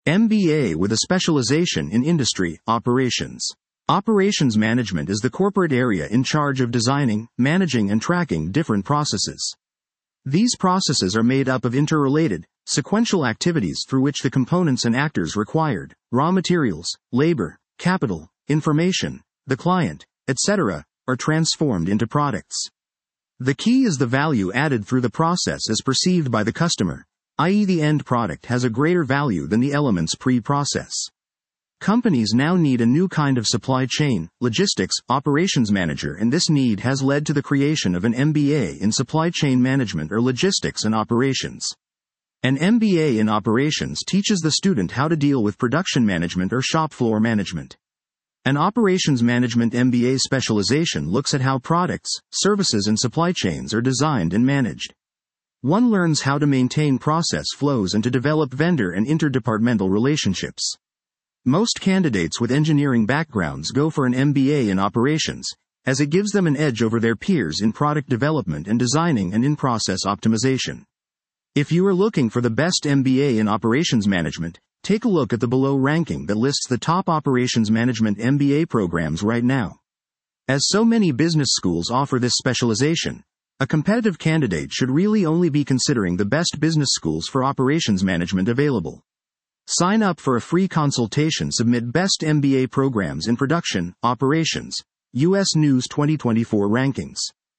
MBA with a specialization in industry operations. Operations management is the corporate area in charge of designing, managing and tracking different processes. These processes are made up of interrelated, sequential activities through which the components and actors required, raw materials, labor, capital, information, the client, etc., are transformed into products. The key is the value added through the process as perceived by the customer, i.e., the end product has a greater value than the elements pre-process. Companies now need a new kind of supply chain, logistics, operations manager, and this need has led to the creation of an MBA in supply chain management or logistics and operations. An MBA in operations teaches the student how to deal with production management or shop floor management. An operations management MBA specialization looks at how products, services and supply chains are designed and managed. One learns how to maintain process flows and to develop vendor and interdepartmental relationships. Most candidates with engineering backgrounds go for an MBA in operations, as it gives them an edge over their peers in product development and designing and in-process optimization. If you are looking for the best MBA in operations management, take a look at the below ranking that lists the top operations management MBA programs right now. As so many business schools offer this specialization, a competitive candidate should really only be considering the best business schools for operations management available. Sign up for a free consultation. Submit best MBA programs in production, operations, U.S. News 2024 rankings.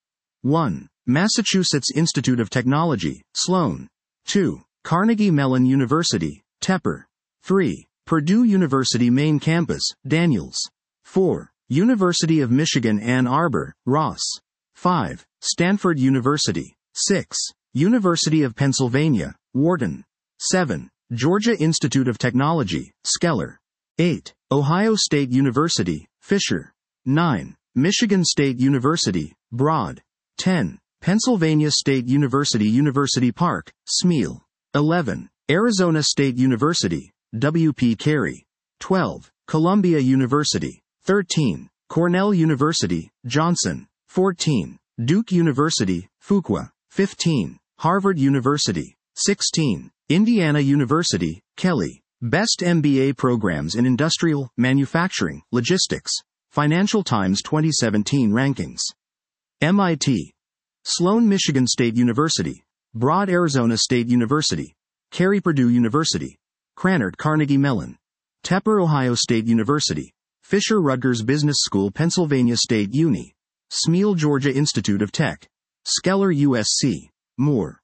1. Massachusetts Institute of Technology, Sloan. 2. Carnegie Mellon University, Tepper. 3. Purdue University Main Campus, Daniels. 4. University of Michigan Ann Arbor, Ross. 5. Stanford University. 6. University of Pennsylvania, Wharton. 7. Georgia Institute of Technology, Skeller. 8. Ohio State University, Fisher. 9. Michigan State University, Broad. 10. Pennsylvania State University University Park, Smeal. 11. Arizona State University, W.P. Carey. 12. Columbia University. 13. Cornell University, Johnson. 14. Duke University, Fuqua. 15. Harvard University. 16. Indiana University, Kelly. Best MBA programs in industrial, manufacturing, logistics. Financial Times 2017 rankings. MIT. Sloan Michigan State University. Broad Arizona State University. Carey Purdue University. Krannert Carnegie Mellon. Tepper Ohio State University. Fisher Rutgers Business School Pennsylvania State Uni. Smeal Georgia Institute of Tech. Skeller USC. More.